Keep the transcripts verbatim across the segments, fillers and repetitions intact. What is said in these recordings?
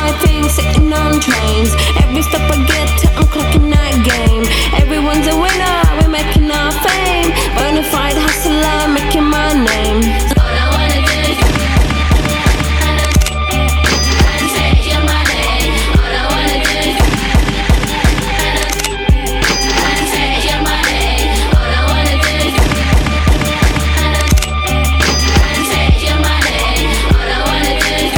my thing, sitting on trains. Every stop I get to, I'm clocking that game. Everyone's a winner, we're making our fame. Bonafide hustler, making my name. All I wanna do is and take your money. All I wanna do is and take your money. All I wanna do is and take your money. All I wanna do is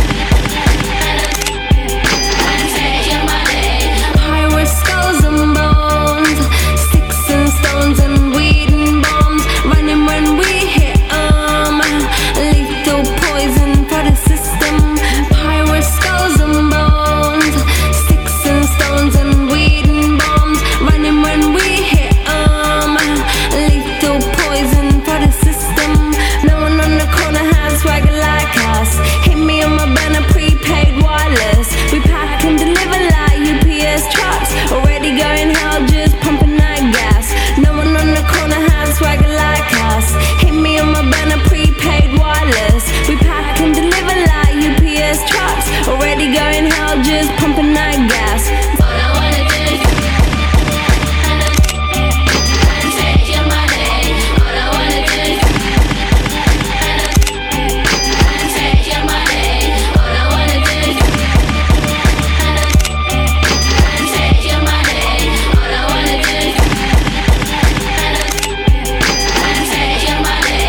and take your money. Pirates, skulls and bones, sticks and stones and weed and bombs. Running when we hit 'em, lethal poison for the system. Pirates, skulls and bones, sticks and stones and weed and bombs. Running when we hit 'em, lethal poison for the system. No one on the corner has swagger like us. Hit me on my banner, prepaid wireless. We pack and deliver like U P S trucks. Already going hell, just pumping that gas. No one on the corner has swagger like us. Hit me on my banner, prepaid wireless. We pack and deliver like U P S trucks. Already going hell, just pumping that gas. All I wanna do is and take your money. All I wanna do is and take your money. All I wanna do is and take your money. All I wanna do is and take your money.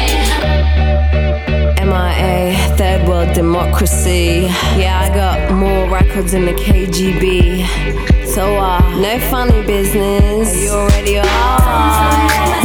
M I A, third world democracy. Yeah, I got more records than the K G B. So uh, no funny business. You already are.